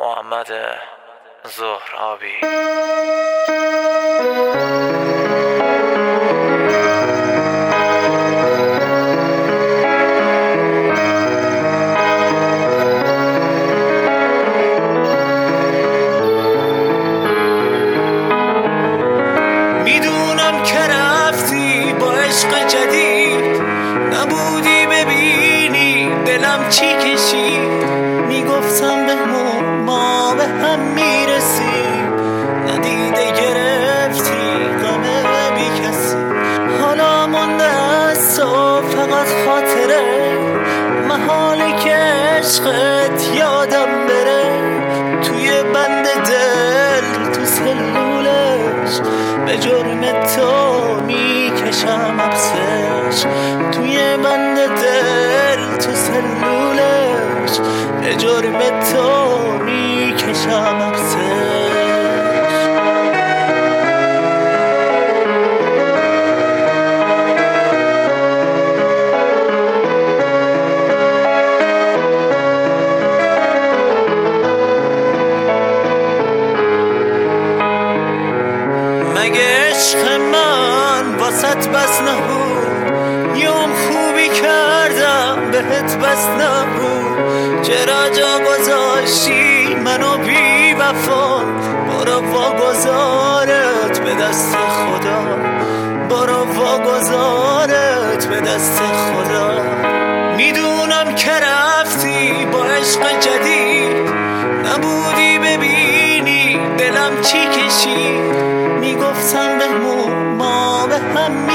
محمد زهرابی. میدونم که رفتی با عشق جدید، نبودی ببینی دلم چی کشید. میگفتم بهمون ما به هم میرسیم، ندیده گرفتی غم بی کسی. حالا مونده از تو فقط خاطره، محاله که عشقت یادم بره. توی بند دل تو سلولش به جرم تو میکشم عکسش. توی بند دل تو سلولش به جرم تو میکشم عکسش. مگه عشق من واسط بس نبود؟ یوم خوبی کردم بهت بس نبود؟ چرا جا گذاشتی منو بی وفا؟ برو واگذارت به دست خدا، برو واگذارت به دست خدا. میدونم که رفتی با عشق جدید، نبودی ببینی دلم چی کشید. میگفتم بهمون ما به هم